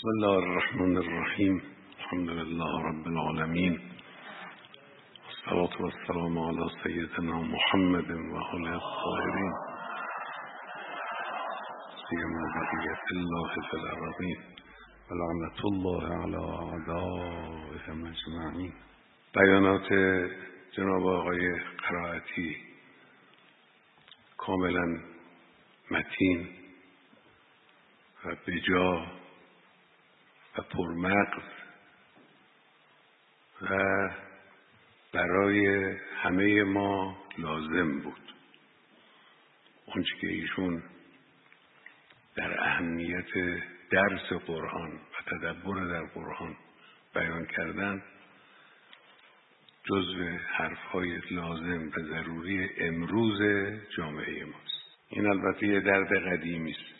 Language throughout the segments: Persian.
بسم الله الرحمن الرحیم. الحمد لله رب العالمین، والصلاة والسلام علی سیدنا محمد و آله الطاهرین، سیما بقیة الله فی الارضین و لعنة الله علی اعدائهم اجمعین. بیانات جناب آقای قرائتی کاملا متین و بجا و پرمغز و برای همه ما لازم بود. اونچه که ایشون در اهمیت درس قرآن و تدبر در قرآن بیان کردن جزو حرفهای لازم و ضروری امروز جامعه ماست. این البته یه درد قدیمی است.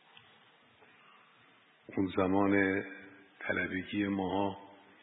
اون زمان طلبگی ما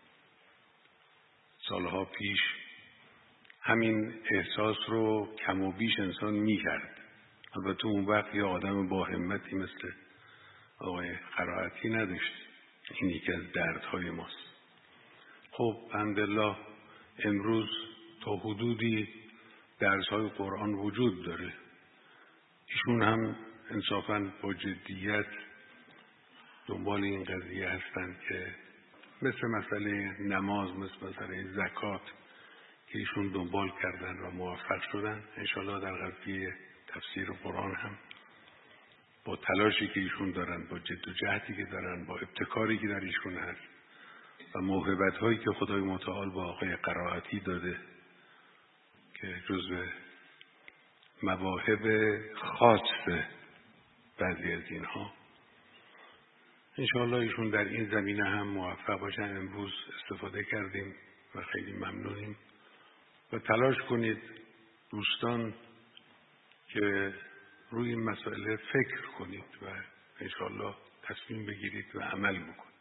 سالها پیش همین احساس رو کم و بیش انسان می‌کرد. البته اون وقت یه آدم با همتی مثل آقای قرائتی نداشت. این یکی از دردهای ماست. خب الحمدلله امروز تا حدودی درس‌های قرآن وجود داره. ایشون هم انصافاً با جدیت دنبال این قضیه هستند که مثل مسئله نماز، مثل مسئله زکات که ایشون دنبال کردن و موفق شدن، انشالله در قضیه تفسیر قرآن هم با تلاشی که ایشون دارن، با جد و جهدی که دارن، با ابتکاری که در ایشون هست و موهبت هایی که خدای متعال با آقای قرائتی داده که جزو مواهب خاص بعضی از اینها، انشاءالله ایشون در این زمینه هم موفق باشن. امروز استفاده کردیم و خیلی ممنونیم و تلاش کنید دوستان که روی این مسئله فکر کنید و انشاءالله تصمیم بگیرید و عمل بکنید.